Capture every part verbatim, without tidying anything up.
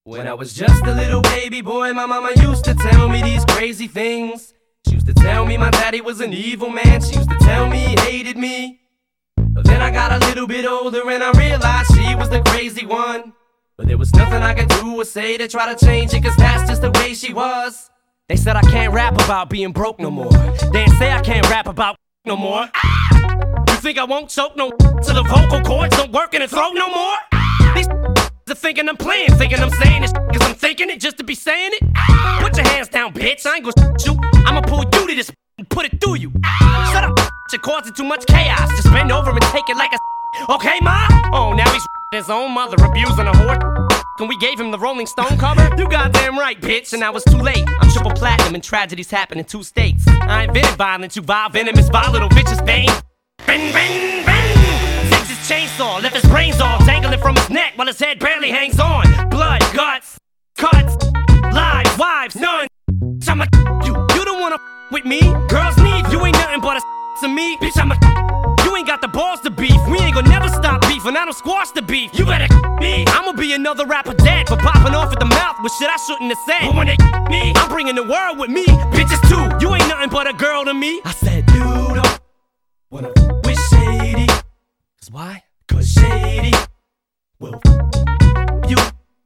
When I was just a little baby boy, my mama used to tell me these crazy things. She used to tell me my daddy was an evil man. She used to tell me he hated me. But then I got a little bit older and I realized she was the crazy one. But there was nothing I could do or say to try to change it, cause that's just the way she was. They said I can't rap about being broke no more. They didn't say I can't rap about no more. Ah! You think I won't choke no till the vocal cords don't work in the throat no more? Ah! These are thinking I'm playing, thinking I'm saying this cause I'm thinking it just to be saying it. Ah! Put your hands down, bitch, I ain't gonna shoot you. I'ma pull you to this and put it through you. Ah! Shut up, you're causing too much chaos. Just bend over and take it like a okay, ma? Oh, now he's his own mother abusing a whore. And we gave him the Rolling Stone cover? You goddamn right, bitch, and now it's too late. I'm triple platinum and tragedies happen in two states. I invented violence, you vile, venomous, volatile, vicious vein. Bang, bang, bang! Takes his chainsaw, left his brains off, dangling from his neck while his head barely hangs on. Blood, guts, cuts, lives, wives, none. I'm a you, you don't wanna with me. Girls need you ain't nothing but a to me. Bitch, I'm a you ain't got the balls to beef. We ain't gonna never stop beef, and I don't squash the beef. You better me. I'ma be another rapper dead for popping off at the mouth with shit I shouldn't have said. But when they me, I'm bringing the world with me. Bitches too. You ain't nothing but a girl to me. I said you don't wanna with Shady. Cause why? Cause Shady will you.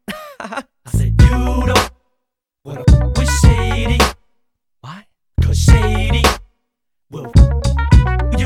I said you don't wanna with Shady. Why? Cause Shady will you.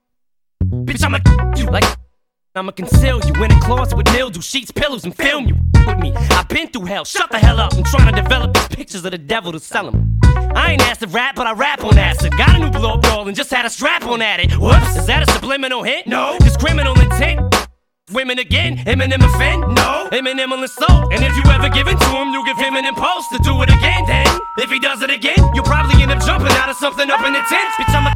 Bitch, I'ma you like I'ma conceal you in a closet with mildew, sheets, pillows, and film you with me. I've been through hell, shut the hell up. I'm trying to develop these pictures of the devil to sell them. I ain't asked to rap, but I rap on acid. Got a new blow up doll and just had a strap on at it. Whoops, is that a subliminal hint? No. Just criminal intent? Women again, Eminem offend? No. Eminem will insult. And if you ever give in to him, you give him an impulse to do it again. Then, if he does it again, you'll probably end up jumping out of something up in the tent. Bitch, I'm a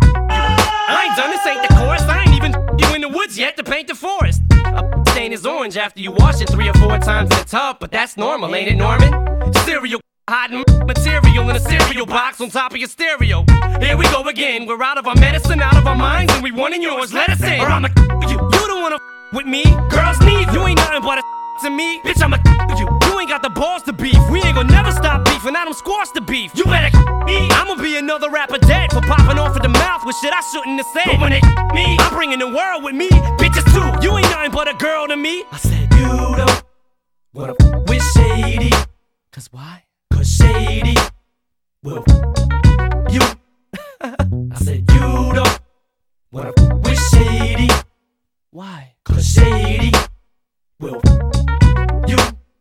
I ain't done this, ain't the chorus. I ain't even you in the woods yet to paint the forest. A stain is orange after you wash it three or four times in the tub, but that's normal, ain't it, Norman? Cereal hiding material in a cereal box on top of your stereo. Here we go again. We're out of our medicine, out of our minds, and we wanting yours. Let us in, or I'ma you. You don't wanna with me. Girls need you ain't nothing but a to me. Bitch, I'ma you. You ain't got the balls to beef. We ain't gonna never stop beef, and I don't squash the beef. You better me. I'ma be another rapper dead for popping off at the mouth with shit I shouldn't have said. But when they me, I'm bringing the world with me. Bitches too. You ain't nothing but a girl to me. I said you don't wanna with Shady. Cause why? Cause Shady will you. I said you don't wanna with Shady. Why? Cause Shady will you.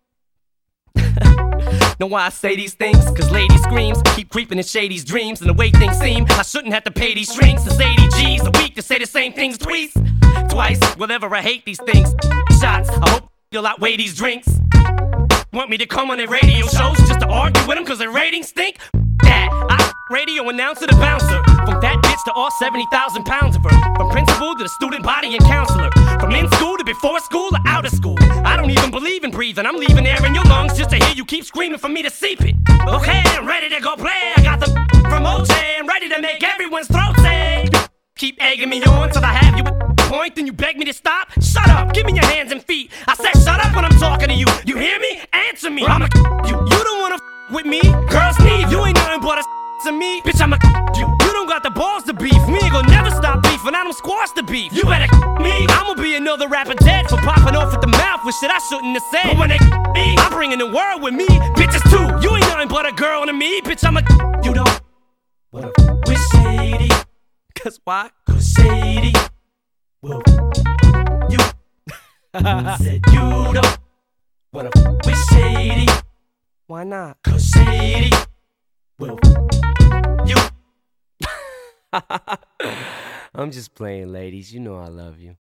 Know why I say these things? Cause lady screams keep creeping in Shady's dreams. And the way things seem, I shouldn't have to pay these strings. It's eighty G's a week to say the same things twice. Twice, whatever, I hate these things. Shots, I hope you'll outweigh these drinks. Want me to come on their radio shows just to argue with them cause their ratings stink? That, I radio announcer to bouncer. From that bitch to all seventy thousand pounds of her. From principal to the student body and counselor. From in school to before school or out of school. I don't even believe in breathing. I'm leaving air in your lungs just to hear you keep screaming for me to seep it. Okay, I'm ready to go play. I got the from O J. I'm ready to make everyone's throat say. Keep egging me on till I have you at the point. Then you beg me to stop. Shut up, give me your hands and feet. I said shut up when I'm talking to you. You hear me? Answer me. Or I'ma you. You don't wanna with me. Girls need you ain't nothing but a to me. Bitch, I'ma you. You don't got the balls to beef. We ain't gonna never stop beef, and I don't squash the beef. You better me. I'ma be another rapper dead for popping off at the mouth with shit I shouldn't have said. But when they me, I'm bringing the world with me. Bitches too. You ain't nothing but a girl to me. Bitch, I'ma you don't wanna with Shady. Cause why? Cause Shady will you. I said you don't wanna with Shady. Why not? Cause Shady will you. I'm just playing, ladies. You know I love you.